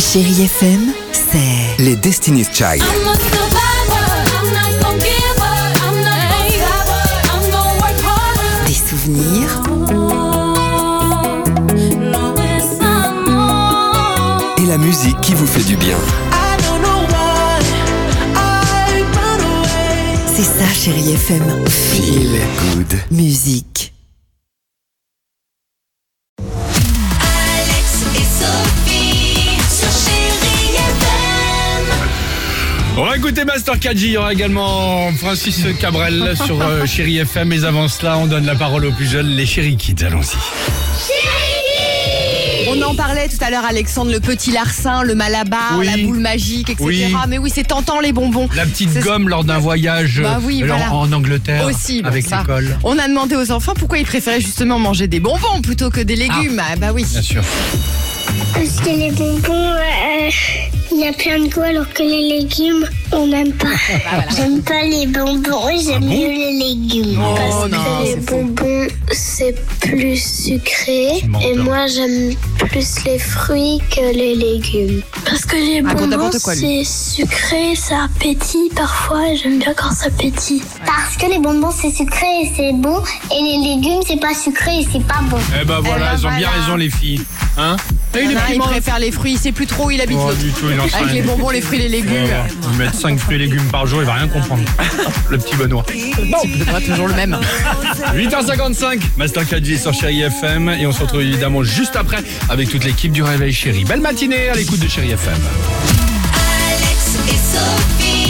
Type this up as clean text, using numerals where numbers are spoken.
Chérie FM, c'est Les Destiny's Child. des souvenirs Et la musique qui vous fait du bien. c'est ça Chérie FM. Feel good. Musique. Alex et Sophie sur Chérie FM. On va écouter Master KG, il y aura également Francis Cabrel sur Chérie FM. Mais avant cela, on donne la parole aux plus jeunes, les Chérie Kids. Allons-y. On en parlait tout à l'heure, Alexandre, le petit larcin, le malabar, Oui. la boule magique, etc. Oui. Mais oui, c'est tentant les bonbons. La petite C'est- gomme lors d'un voyage Bah oui, voilà. en Angleterre Aussi, bon, avec ça. l'école. On a demandé aux enfants pourquoi ils préféraient justement manger des bonbons plutôt que des légumes. Ah, bah oui. Bien sûr. Parce que les bonbons, il y a plein de goût alors que les légumes, on n'aime pas. J'aime pas les bonbons, j'aime mieux les légumes. Oh, Parce non, que les c'est faux. bonbons, c'est plus sucré. Tu mens, Et toi. moi, j'aime plus les fruits que les légumes. Parce que les Raconte bonbons, n'importe quoi, lui. c'est sucré, ça pétille parfois. Et j'aime bien quand ça pétille. Parce que les bonbons, c'est sucré et c'est bon. Et les légumes, c'est pas sucré et c'est pas bon. Eh ben voilà, ben ils ont bien voilà. raison les filles. Hein? Et Il les petits préfère les fruits, il sait plus trop où il habite Oh, l'autre. du tout, il en sait Avec rien. les bonbons, les fruits, les légumes. Ils mettent 5 fruits et légumes par jour, il va rien comprendre. Le petit Benoît. C'est pas toujours le même. 8h55, Master 4G sur Chérie FM. Et on se retrouve évidemment juste après avec toute l'équipe du Réveil Chérie. Belle matinée à l'écoute de Chérie FM. Alex et Sophie.